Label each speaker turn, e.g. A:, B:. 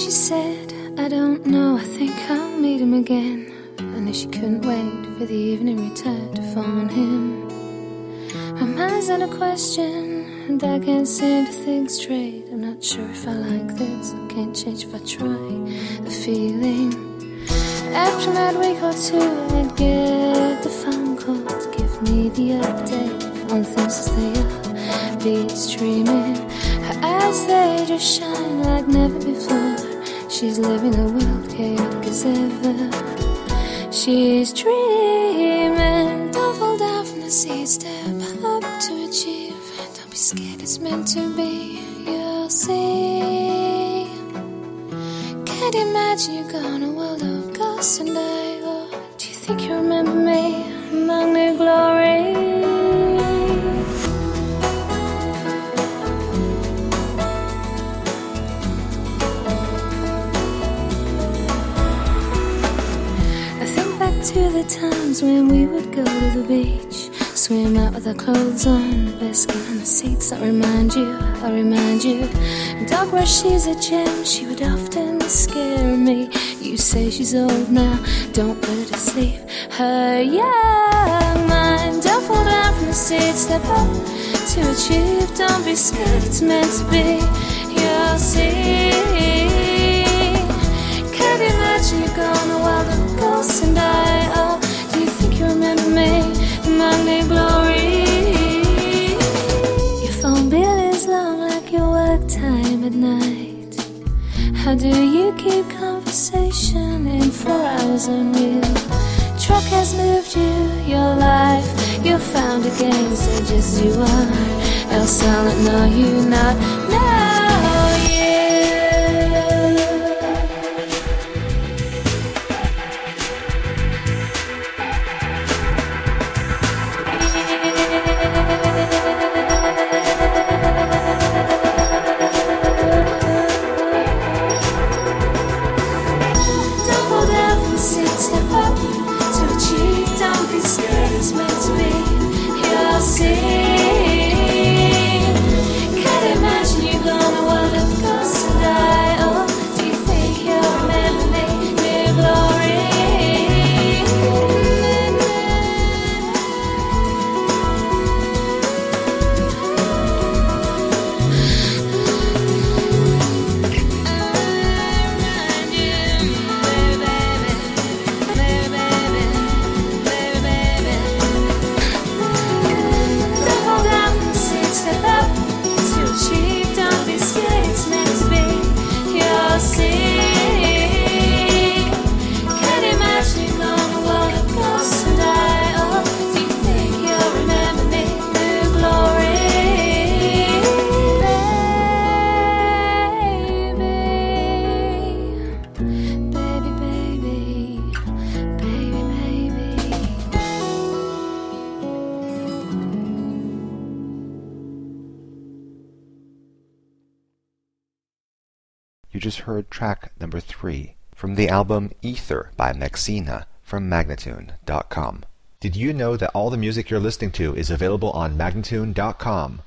A: she said, I don't know, I think I'll meet him again. I knew she couldn't wait for the evening return to phone him. My mind's on a question, and I can't seem to think straight. I'm not sure if I like this, I can't change if I try. The feeling, after a week or two, I'd get the phone call to give me the update on things as they are. Beats dreaming, her eyes they just shine like never before. She's living a world chaotic as ever. She's dreaming, don't fall down from the seat, step up to achieve. Don't be scared, it's meant to be, you'll see. Can't imagine you go in a world of ghosts and I, oh, do you think you remember me among the glory? To the times when we would go to the beach, swim out with our clothes on, basking on the seats. I remind you. Dog where she's a gem, she would often scare me. You say she's old now, don't put her to sleep. Her young mind, don't fall down from the seat, step up to achieve. Don't be scared, it's meant to be, you'll see. Can't imagine you go in a world of ghosts and I, oh, do you think you remember me among the glory? Your phone bill is long like your work time at night. How do you keep conversation in 4 hours on you? Truck has moved you, your life, you're found again, so just you are, else silent, no you not, no.
B: You just heard track number 3 from the album Ether by Mexina from Magnatune.com. Did you know that all the music you're listening to is available on Magnatune.com?